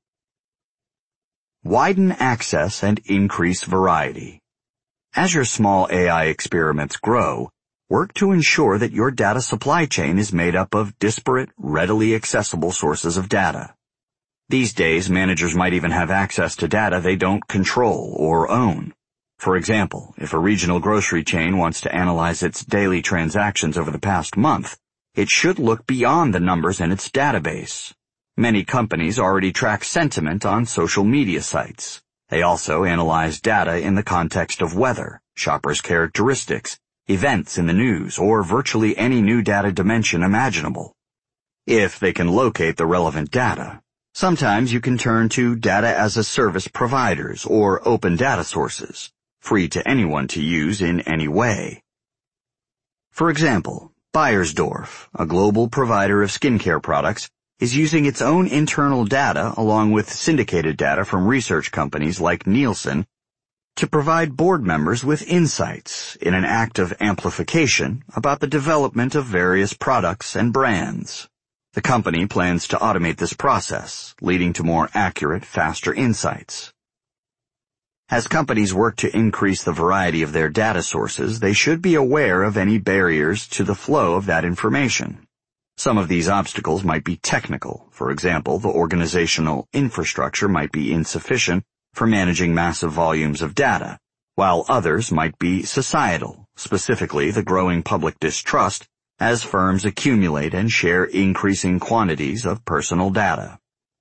Widen access and increase variety. As your small A I experiments grow, work to ensure that your data supply chain is made up of disparate, readily accessible sources of data. These days, managers might even have access to data they don't control or own. For example, if a regional grocery chain wants to analyze its daily transactions over the past month, it should look beyond the numbers in its database. Many companies already track sentiment on social media sites. They also analyze data in the context of weather, shoppers' characteristics, events in the news, or virtually any new data dimension imaginable. If they can locate the relevant data, sometimes you can turn to data-as-a-service providers or open data sources, free to anyone to use in any way. For example, Beiersdorf, a global provider of skincare products, is using its own internal data along with syndicated data from research companies like Nielsen to provide board members with insights in an act of amplification about the development of various products and brands. The company plans to automate this process, leading to more accurate, faster insights. As companies work to increase the variety of their data sources, they should be aware of any barriers to the flow of that information. Some of these obstacles might be technical. For example, the organizational infrastructure might be insufficient for managing massive volumes of data, while others might be societal, specifically the growing public distrust as firms accumulate and share increasing quantities of personal data.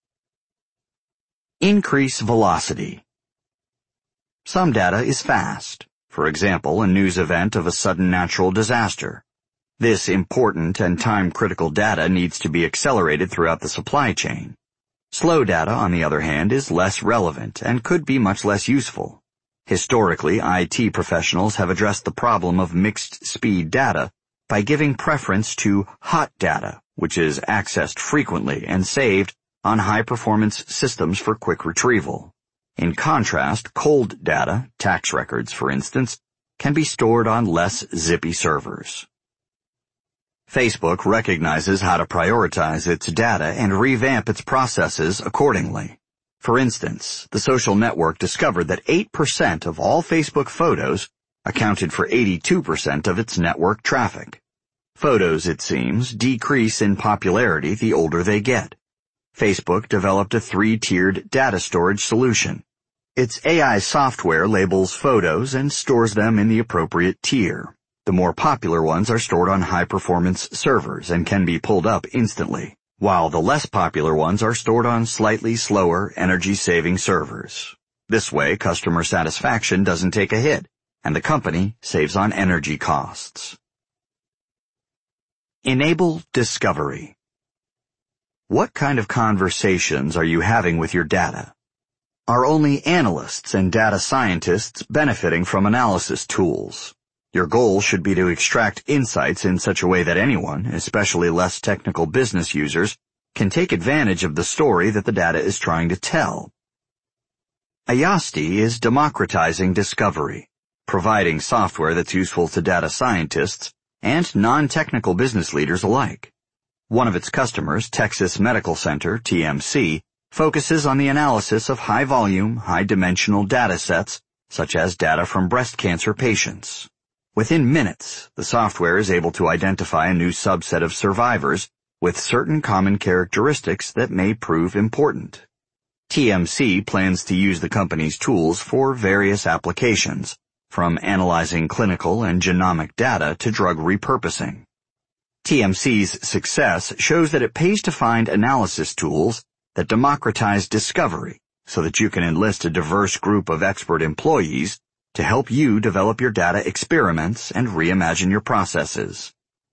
Increase velocity. Some data is fast. For example, a news event of a sudden natural disaster. This important and time-critical data needs to be accelerated throughout the supply chain. Slow data, on the other hand, is less relevant and could be much less useful. Historically, I T professionals have addressed the problem of mixed-speed data by giving preference to hot data, which is accessed frequently and saved on high-performance systems for quick retrieval. In contrast, cold data, tax records for instance, can be stored on less zippy servers. Facebook recognizes how to prioritize its data and revamp its processes accordingly. For instance, the social network discovered that eight percent of all Facebook photos accounted for eighty-two percent of its network traffic. Photos, it seems, decrease in popularity the older they get. Facebook developed a three-tiered data storage solution. Its A I software labels photos and stores them in the appropriate tier. The more popular ones are stored on high-performance servers and can be pulled up instantly, while the less popular ones are stored on slightly slower, energy-saving servers. This way, customer satisfaction doesn't take a hit, and the company saves on energy costs. Enable discovery. What kind of conversations are you having with your data? Are only analysts and data scientists benefiting from analysis tools? Your goal should be to extract insights in such a way that anyone, especially less technical business users, can take advantage of the story that the data is trying to tell. Ayasti is democratizing discovery, providing software that's useful to data scientists and non-technical business leaders alike. One of its customers, Texas Medical Center, T M C, focuses on the analysis of high-volume, high-dimensional data sets, such as data from breast cancer patients. Within minutes, the software is able to identify a new subset of survivors with certain common characteristics that may prove important. T M C plans to use the company's tools for various applications, from analyzing clinical and genomic data to drug repurposing. T M C's success shows that it pays to find analysis tools that democratize discovery so that you can enlist a diverse group of expert employees to help you develop your data experiments and reimagine your processes.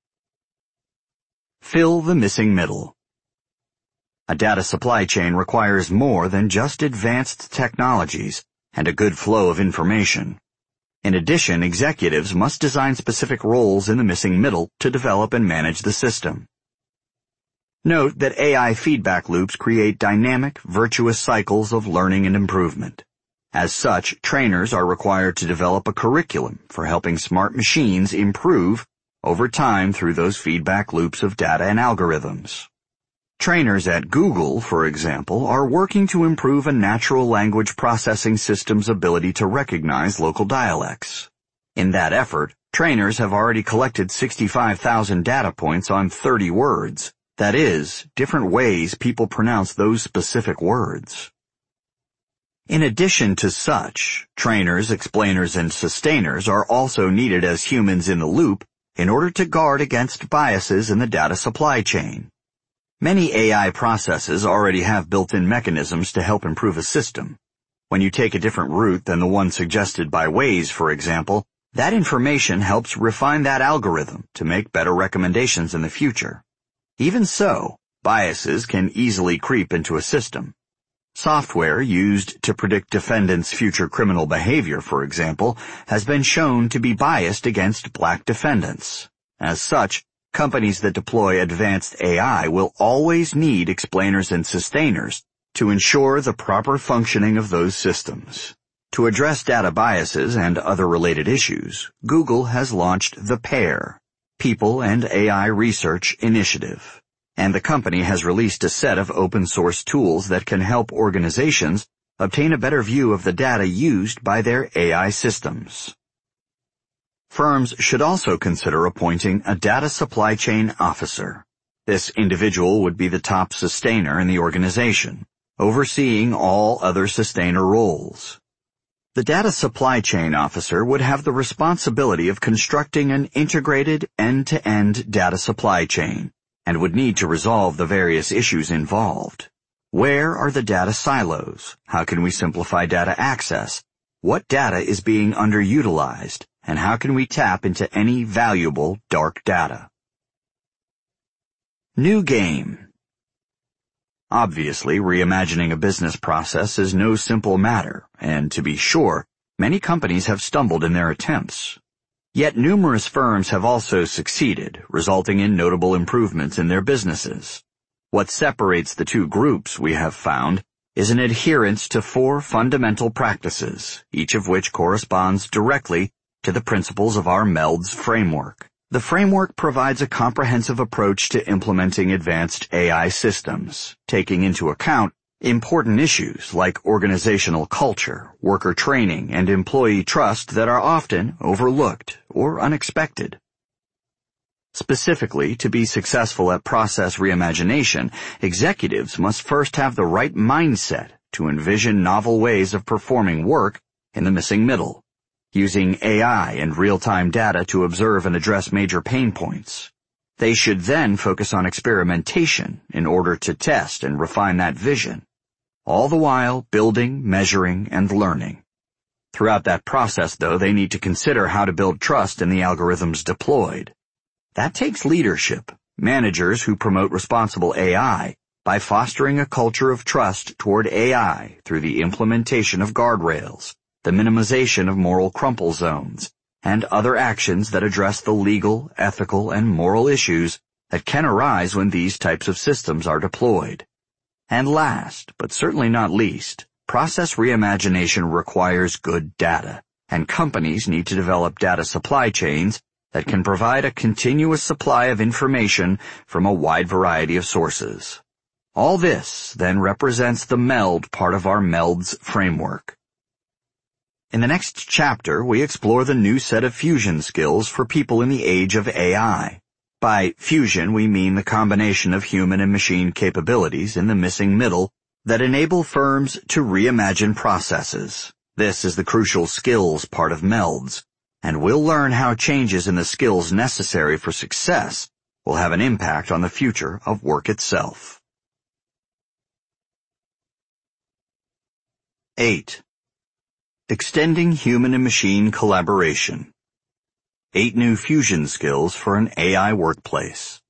Fill the missing middle. A data supply chain requires more than just advanced technologies and a good flow of information. In addition, executives must design specific roles in the missing middle to develop and manage the system. Note that A I feedback loops create dynamic, virtuous cycles of learning and improvement. As such, trainers are required to develop a curriculum for helping smart machines improve over time through those feedback loops of data and algorithms. Trainers at Google, for example, are working to improve a natural language processing system's ability to recognize local dialects. In that effort, trainers have already collected sixty-five thousand data points on thirty words, that is, different ways people pronounce those specific words. In addition to such, trainers, explainers, and sustainers are also needed as humans in the loop in order to guard against biases in the data supply chain. Many A I processes already have built-in mechanisms to help improve a system. When you take a different route than the one suggested by Waze, for example, that information helps refine that algorithm to make better recommendations in the future. Even so, biases can easily creep into a system. Software used to predict defendants' future criminal behavior, for example, has been shown to be biased against black defendants. As such, companies that deploy advanced A I will always need explainers and sustainers to ensure the proper functioning of those systems. To address data biases and other related issues, Google has launched the PAIR, People and A I Research Initiative, and the company has released a set of open-source tools that can help organizations obtain a better view of the data used by their A I systems. Firms should also consider appointing a data supply chain officer. This individual would be the top sustainer in the organization, overseeing all other sustainer roles. The data supply chain officer would have the responsibility of constructing an integrated end-to-end data supply chain and would need to resolve the various issues involved. Where are the data silos? How can we simplify data access? What data is being underutilized? And how can we tap into any valuable dark data? New game. Obviously, reimagining a business process is no simple matter, and to be sure, many companies have stumbled in their attempts. Yet numerous firms have also succeeded, resulting in notable improvements in their businesses. What separates the two groups, we have found, is an adherence to four fundamental practices, each of which corresponds directly to the principles of our MELDS framework. The framework provides a comprehensive approach to implementing advanced A I systems, taking into account important issues like organizational culture, worker training, and employee trust that are often overlooked or unexpected. Specifically, to be successful at process reimagination, executives must first have the right mindset to envision novel ways of performing work in the missing middle, using A I and real-time data to observe and address major pain points. They should then focus on experimentation in order to test and refine that vision, all the while building, measuring, and learning. Throughout that process, though, they need to consider how to build trust in the algorithms deployed. That takes leadership, managers who promote responsible A I by fostering a culture of trust toward A I through the implementation of guardrails, the minimization of moral crumple zones, and other actions that address the legal, ethical, and moral issues that can arise when these types of systems are deployed. And last, but certainly not least, process reimagination requires good data, and companies need to develop data supply chains that can provide a continuous supply of information from a wide variety of sources. All this then represents the MELD part of our MELDS framework. In the next chapter, we explore the new set of fusion skills for people in the age of A I. By fusion, we mean the combination of human and machine capabilities in the missing middle that enable firms to reimagine processes. This is the crucial skills part of MELDS, and we'll learn how changes in the skills necessary for success will have an impact on the future of work itself. eight. Extending human and machine collaboration. Eight new fusion skills for an A I workplace.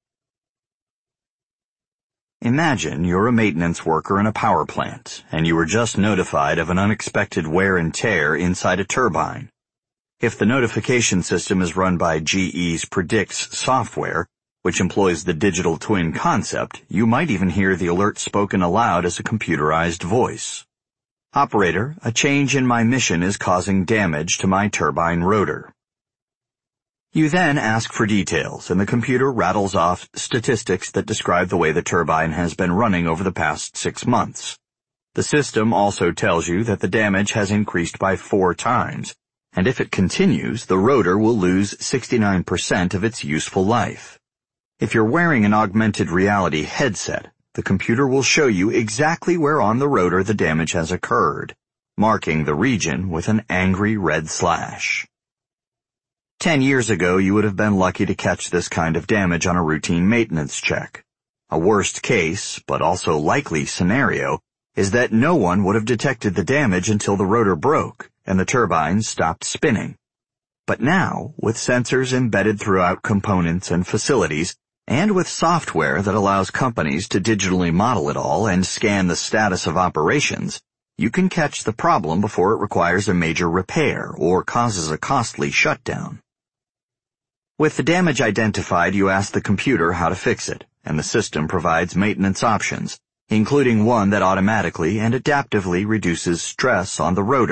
Imagine you're a maintenance worker in a power plant, and you were just notified of an unexpected wear and tear inside a turbine. If the notification system is run by G E's Predix software, which employs the digital twin concept, you might even hear the alert spoken aloud as a computerized voice. Operator, a change in my mission is causing damage to my turbine rotor. You then ask for details, and the computer rattles off statistics that describe the way the turbine has been running over the past six months. The system also tells you that the damage has increased by four times, and if it continues, the rotor will lose sixty-nine percent of its useful life. If you're wearing an augmented reality headset, the computer will show you exactly where on the rotor the damage has occurred, marking the region with an angry red slash. Ten years ago, you would have been lucky to catch this kind of damage on a routine maintenance check. A worst case, but also likely scenario, is that no one would have detected the damage until the rotor broke and the turbine stopped spinning. But now, with sensors embedded throughout components and facilities, and with software that allows companies to digitally model it all and scan the status of operations, you can catch the problem before it requires a major repair or causes a costly shutdown. With the damage identified, you ask the computer how to fix it, and the system provides maintenance options, including one that automatically and adaptively reduces stress on the rotor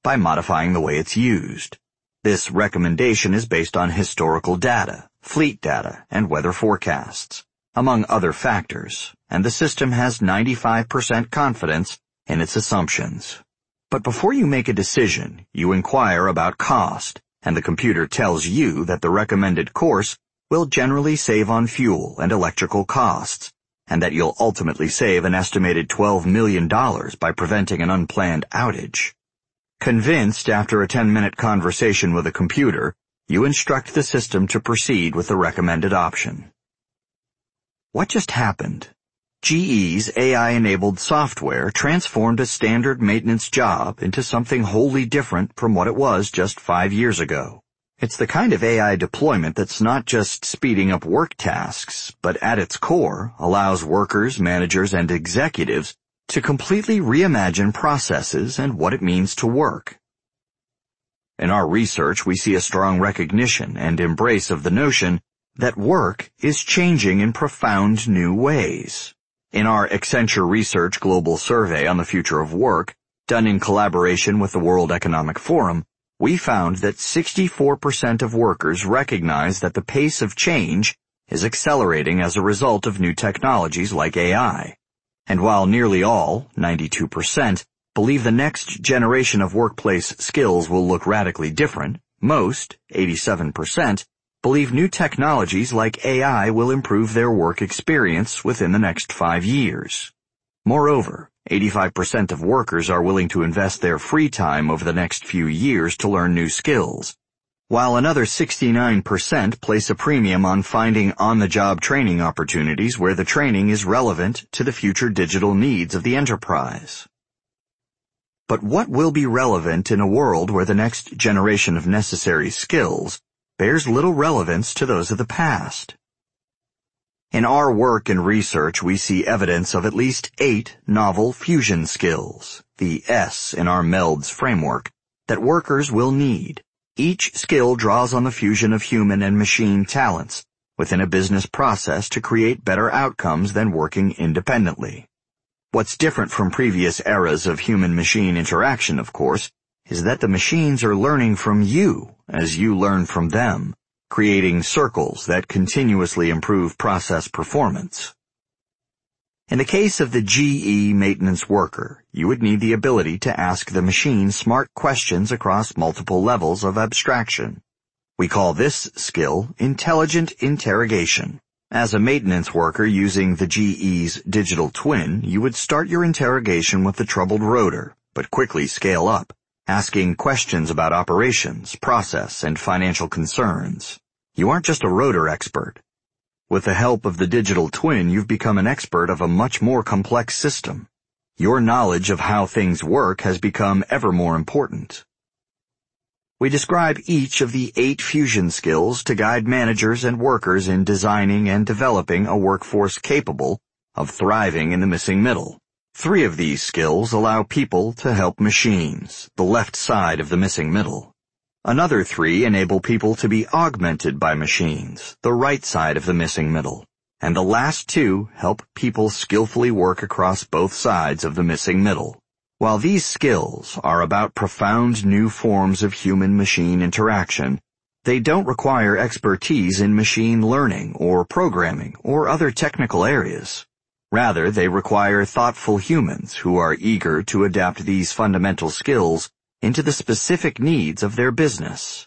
by modifying the way it's used. This recommendation is based on historical data, fleet data, and weather forecasts, among other factors, and the system has ninety-five percent confidence in its assumptions. But before you make a decision, you inquire about cost, and the computer tells you that the recommended course will generally save on fuel and electrical costs, and that you'll ultimately save an estimated twelve million dollars by preventing an unplanned outage. Convinced after a ten-minute conversation with a computer, you instruct the system to proceed with the recommended option. What just happened? G E's A I-enabled software transformed a standard maintenance job into something wholly different from what it was just five years ago. It's the kind of A I deployment that's not just speeding up work tasks, but at its core allows workers, managers, and executives to completely reimagine processes and what it means to work. In our research, we see a strong recognition and embrace of the notion that work is changing in profound new ways. In our Accenture Research Global Survey on the Future of Work, done in collaboration with the World Economic Forum, we found that sixty-four percent of workers recognize that the pace of change is accelerating as a result of new technologies like A I. And while nearly all, ninety-two percent, believe the next generation of workplace skills will look radically different, most, eighty-seven percent, believe new technologies like A I will improve their work experience within the next five years. Moreover, eighty-five percent of workers are willing to invest their free time over the next few years to learn new skills, while another sixty-nine percent place a premium on finding on-the-job training opportunities where the training is relevant to the future digital needs of the enterprise. But what will be relevant in a world where the next generation of necessary skills bears little relevance to those of the past? In our work and research, we see evidence of at least eight novel fusion skills, the S in our MELDS framework, that workers will need. Each skill draws on the fusion of human and machine talents within a business process to create better outcomes than working independently. What's different from previous eras of human-machine interaction, of course, is that the machines are learning from you as you learn from them, creating circles that continuously improve process performance. In the case of the G E maintenance worker, you would need the ability to ask the machine smart questions across multiple levels of abstraction. We call this skill intelligent interrogation. As a maintenance worker using the G E's digital twin, you would start your interrogation with the troubled rotor, but quickly scale up, asking questions about operations, process, and financial concerns. You aren't just a rotor expert. With the help of the digital twin, you've become an expert of a much more complex system. Your knowledge of how things work has become ever more important. We describe each of the eight fusion skills to guide managers and workers in designing and developing a workforce capable of thriving in the missing middle. Three of these skills allow people to help machines, the left side of the missing middle. Another three enable people to be augmented by machines, the right side of the missing middle. And the last two help people skillfully work across both sides of the missing middle. While these skills are about profound new forms of human-machine interaction, they don't require expertise in machine learning or programming or other technical areas. Rather, they require thoughtful humans who are eager to adapt these fundamental skills into the specific needs of their business.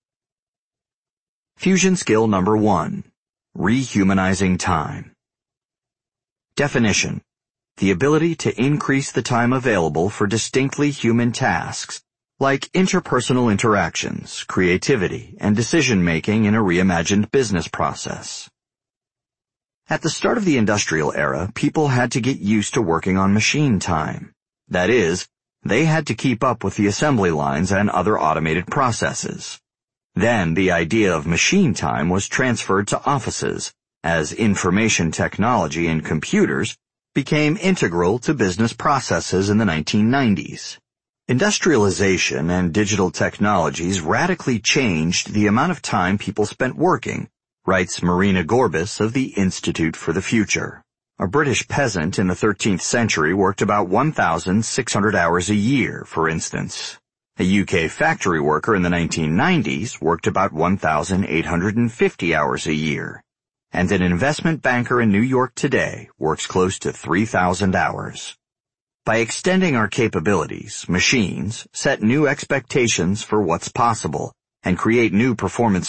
Fusion skill number one, rehumanizing time. Definition: the ability to increase the time available for distinctly human tasks, like interpersonal interactions, creativity, and decision-making in a reimagined business process. At the start of the industrial era, people had to get used to working on machine time. That is, they had to keep up with the assembly lines and other automated processes. Then the idea of machine time was transferred to offices, as information technology and computers became integral to business processes in the nineteen nineties. Industrialization and digital technologies radically changed the amount of time people spent working, writes Marina Gorbis of the Institute for the Future. A British peasant in the thirteenth century worked about one thousand six hundred hours a year, for instance. A U K factory worker in the nineteen nineties worked about one thousand eight hundred fifty hours a year, and an investment banker in New York today works close to three thousand hours. By extending our capabilities, machines set new expectations for what's possible and create new performance